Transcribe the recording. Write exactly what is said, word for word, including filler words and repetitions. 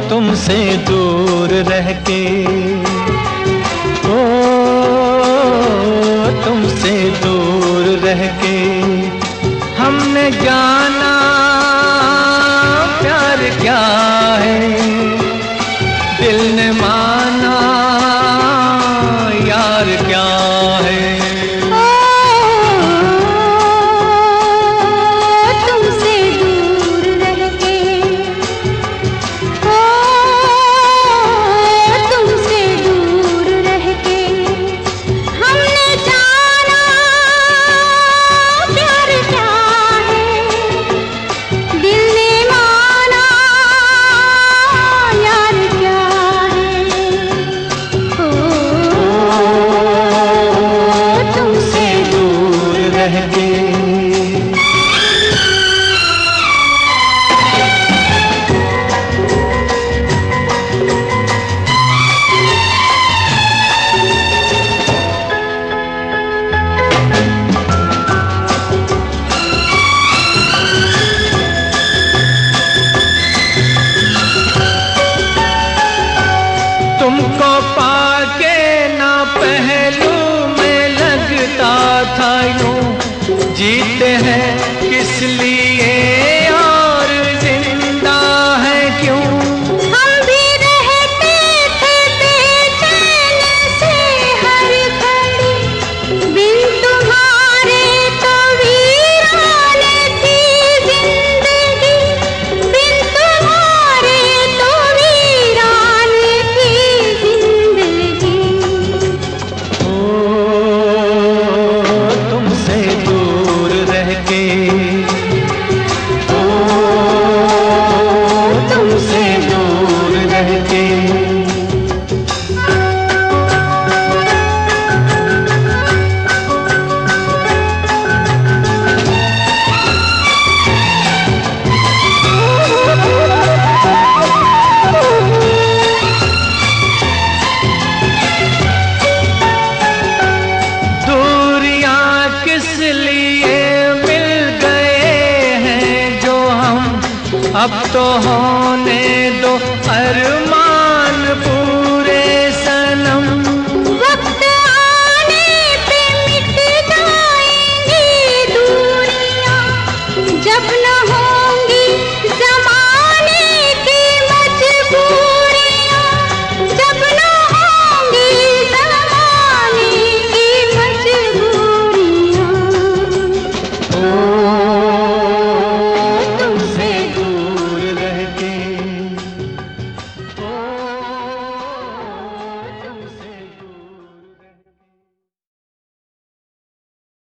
तुमसे दूर रह के, ओ तुमसे दूर रह के हमने जाना प्यार क्या है, दिल ने माना यार क्या है। तुमको पाके ना पहलू में लगता था यूं, जीते हैं किस लिए और जिंदा है क्यों। हम भी रहते थे बेचैन से हर घड़ी, बिन तुम्हारे तो वीरान थी जिंदगी, बिन तुम्हारे तो वीरान थी जिंदगी। ओ तुमसे दूर रह के, ओ तुमसे दूर रह के किस लिए मिल गए हैं जो हम, अब तो होने दो अरमान।